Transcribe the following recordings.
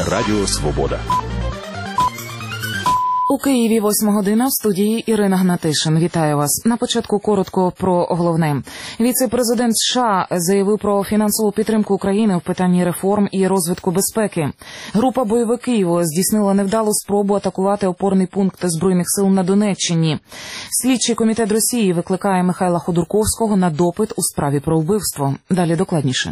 Радіо Свобода. У Києві 8 година, в студії Ірина Гнатишин. Вітаю вас. На початку коротко про головне. Віце-президент США заявив про фінансову підтримку України в питанні реформ і розвитку безпеки. Група бойовиків здійснила невдалу спробу атакувати опорний пункт Збройних сил на Донеччині. Слідчий комітет Росії викликає Михайла Ходорковського на допит у справі про вбивство. Далі докладніше.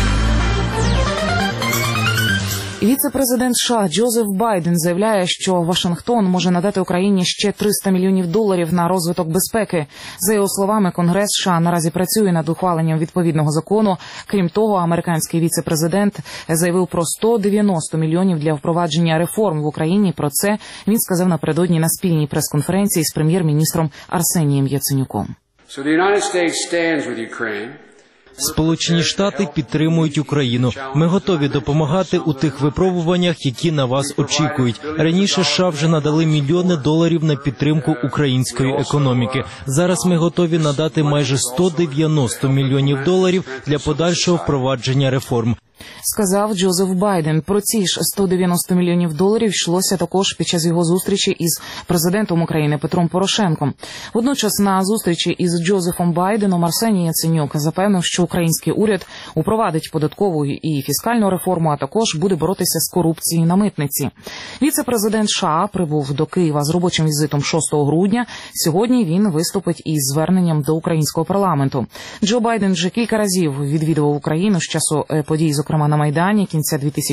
Віце-президент США Джозеф Байден заявляє, що Вашингтон може надати Україні ще $300 мільйонів на розвиток безпеки. За його словами, Конгрес США наразі працює над ухваленням відповідного закону. Крім того, американський віце-президент заявив про $190 мільйонів для впровадження реформ в Україні. Про це він сказав напередодні на спільній прес-конференції з прем'єр-міністром Арсенієм Яценюком. Сполучені Штати підтримують Україну. Ми готові допомагати у тих випробуваннях, які на вас очікують. Раніше США вже надали мільйони доларів на підтримку української економіки. Зараз ми готові надати майже $190 мільйонів для подальшого впровадження реформ. Сказав Джозеф Байден. Про ці ж $190 мільйонів йшлося також під час його зустрічі із президентом України Петром Порошенком. Водночас на зустрічі із Джозефом Байденом Арсеній Яценюк запевнив, що український уряд упровадить податкову і фіскальну реформу, а також буде боротися з корупцією на митниці. Віце-президент США прибув до Києва з робочим візитом 6 грудня. Сьогодні він виступить із зверненням до українського парламенту. Джо Байден вже кілька разів відвідував Україну з часу подій, зокрема на Майдані, кінця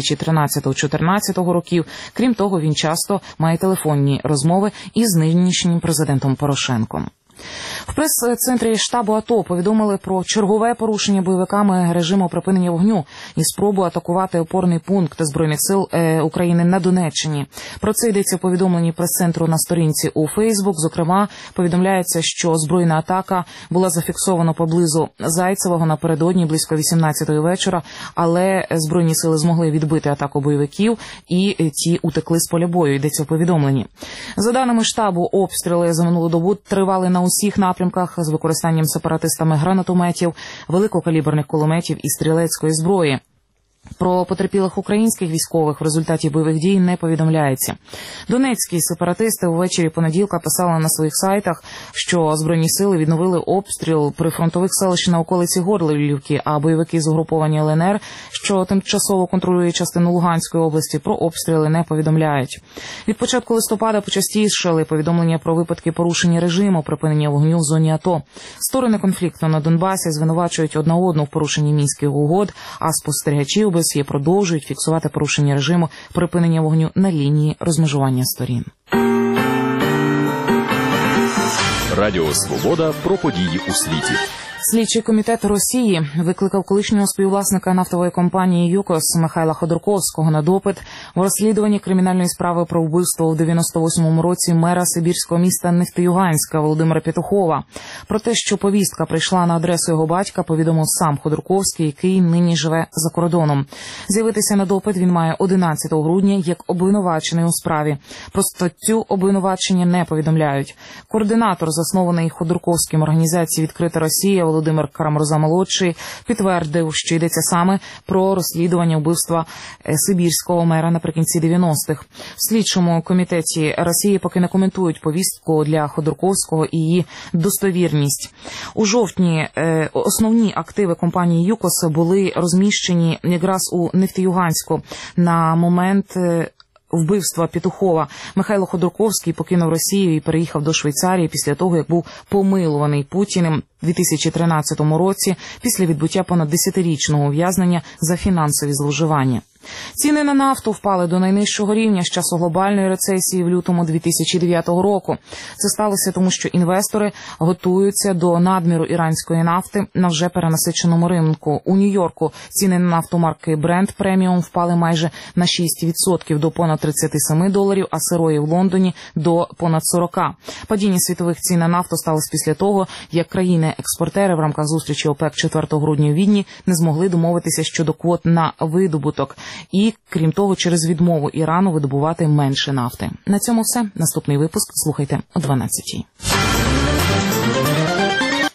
2013-2014 років. Крім того, він часто має телефонні розмови із нинішнім президентом Порошенком. В прес-центрі штабу АТО повідомили про чергове порушення бойовиками режиму припинення вогню і спробу атакувати опорний пункт Збройних сил України на Донеччині. Про це йдеться в повідомленні прес-центру на сторінці у Фейсбук. Зокрема, повідомляється, що збройна атака була зафіксована поблизу Зайцевого напередодні близько 18-ї вечора, але Збройні сили змогли відбити атаку бойовиків і ті утекли з поля бою, йдеться в повідомленні. За даними штабу, обстріли за минулу добу тривали на усіх напрямках з використанням сепаратистами гранатометів, великокаліберних кулеметів і стрілецької зброї. Про потерпілих українських військових в результаті бойових дій не повідомляється. Донецькі сепаратисти увечері понеділка писали на своїх сайтах, що Збройні сили відновили обстріл прифронтових селищ на околиці Горлівки, а бойовики з угруповання ЛНР, що тимчасово контролює частину Луганської області, про обстріли не повідомляють. Від початку листопада почастішали повідомлення про випадки порушення режиму припинення вогню в зоні АТО. Сторони конфлікту на Донбасі звинувачують одна одну в порушенні Мінських угод, а спостерігачі ОБСЄ продовжують фіксувати порушення режиму припинення вогню на лінії розмежування сторін. Радіо Свобода про події у світі. Слідчий комітет Росії викликав колишнього співвласника нафтової компанії «ЮКОС» Михайла Ходорковського на допит у розслідуванні кримінальної справи про вбивство у 98-му році мера сибірського міста Нефтеюганська Володимира Петухова. Про те, що повістка прийшла на адресу його батька, повідомив сам Ходорковський, який нині живе за кордоном. З'явитися на допит він має 11 грудня як обвинувачений у справі. Про статтю обвинувачення не повідомляють. Координатор заснованої Ходорковським організації «Відкрита Росія» Володимир Карамурза-молодший підтвердив, що йдеться саме про розслідування вбивства сибірського мера наприкінці 90-х. В слідчому комітеті Росії поки не коментують повістку для Ходорковського і її достовірність. У жовтні основні активи компанії «ЮКОС» були розміщені якраз у Нефтеюганську на момент вбивства Петухова. Михайло Ходорковський покинув Росію і переїхав до Швейцарії після того, як був помилуваний Путіним у 2013 році після відбуття понад 10-річного ув'язнення за фінансові зловживання. Ціни на нафту впали до найнижчого рівня з часу глобальної рецесії в лютому 2009 року. Це сталося тому, що інвестори готуються до надміру іранської нафти на вже перенасиченому ринку. У Нью-Йорку ціни на нафту марки Brent Premium впали майже на 6% до понад $37, а сирої в Лондоні до понад 40%. Падіння світових цін на нафту сталося після того, як країни-експортери в рамках зустрічі ОПЕК 4 грудня у Відні не змогли домовитися щодо квот на видобуток. І, крім того, через відмову Ірану видобувати менше нафти. На цьому все. Наступний випуск слухайте о 12:00.